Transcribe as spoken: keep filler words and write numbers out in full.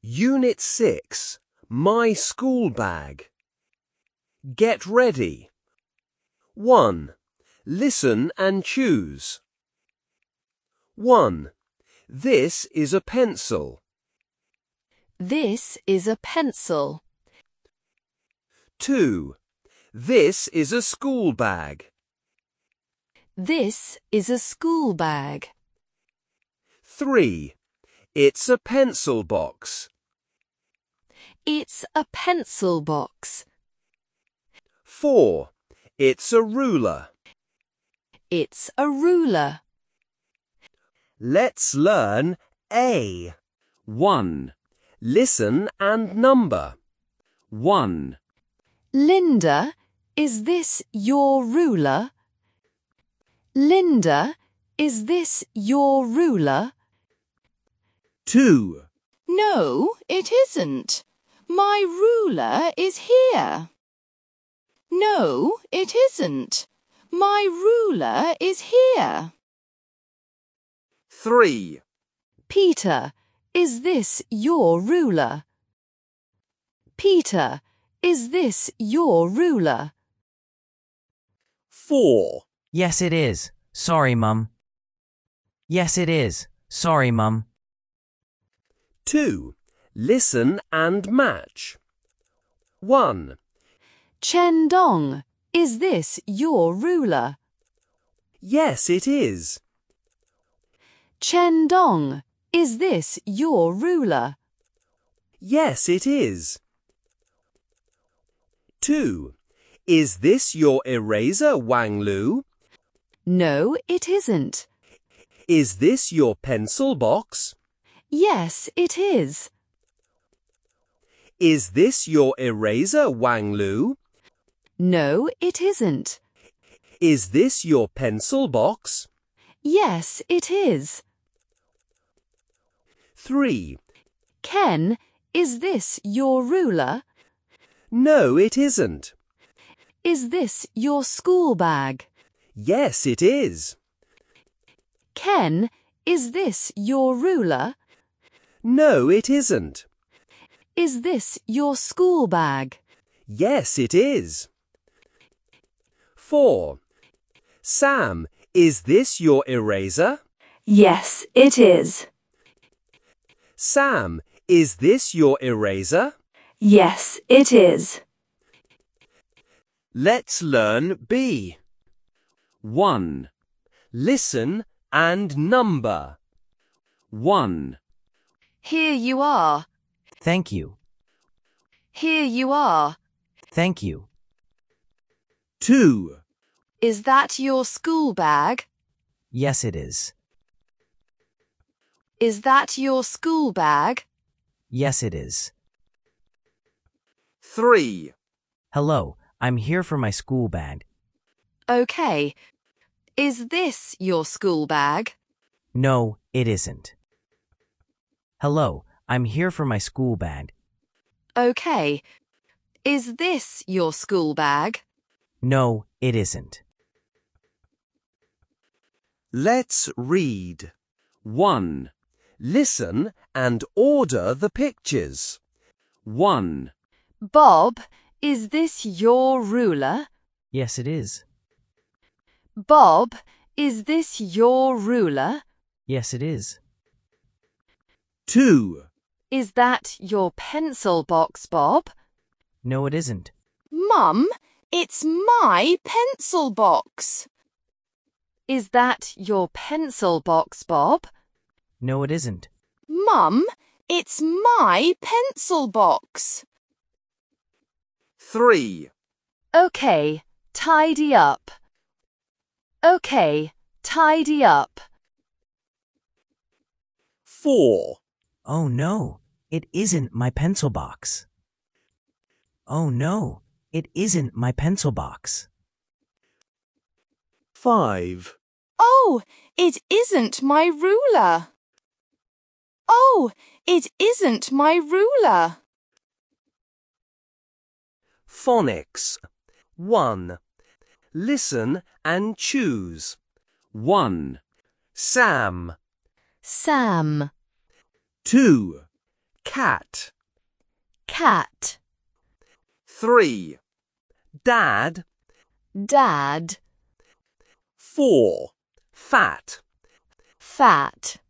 Unit six, My School Bag. Get ready. one. Listen and choose. one. This is a pencil. This is a pencil. two. This is a school bag. This is a school bag. three. It's a pencil box. It's a pencil box. four. It's a ruler. It's a ruler. Let's learn A. one. Listen and number. one. Linda, is this your ruler? Linda, is this your ruler? two. No, it isn't. My ruler is here. No, it isn't. My ruler is here. three. Peter, is this your ruler? Peter, is this your ruler? four. Yes, it is. Sorry, Mum. Yes, it is. Sorry, Mum. two. Listen and match. one. Chen Dong, is this your ruler? Yes, it is. Chen Dong, is this your ruler? Yes, it is. two. Is this your eraser, Wang Lu? No, it isn't. Is this your pencil box? Yes, it is. Is this your eraser, Wang Lu? No, it isn't. Is this your pencil box? Yes, it is. three. Ken, is this your ruler? No, it isn't. Is this your school bag? Yes, it is. Ken, is this your ruler? No, it isn't. Is this your school bag? Yes, it is. four. Sam, is this your eraser? Yes, it is. Sam, is this your eraser? Yes, it is. Let's learn B. one. Listen and number. one. Here you are. Thank you. Here you are. Thank you. two. Is that your school bag? Yes, it is. Is that your school bag? Yes, it is. three. Hello, I'm here for my school bag. Okay. Is this your school bag? No, it isn't. Hello, I'm here for my school bag. Okay. Is this your school bag? No, it isn't. Let's read. one. Listen and order the pictures. one. Bob, is this your ruler? Yes, it is. Bob, is this your ruler? Yes, it is. two. Is that your pencil box, Bob? No, it isn't. Mum, it's my pencil box. Is that your pencil box, Bob? No, it isn't. Mum, it's my pencil box. three. Okay, tidy up. Okay, tidy up. four. Oh no, it isn't my pencil box. Oh no, it isn't my pencil box. five. Oh, it isn't my ruler. Oh, it isn't my ruler. Phonics. one. Listen and choose. one. Sam. Sam. two. cat. cat, Three. Dad. dad, Four. Fat. fat,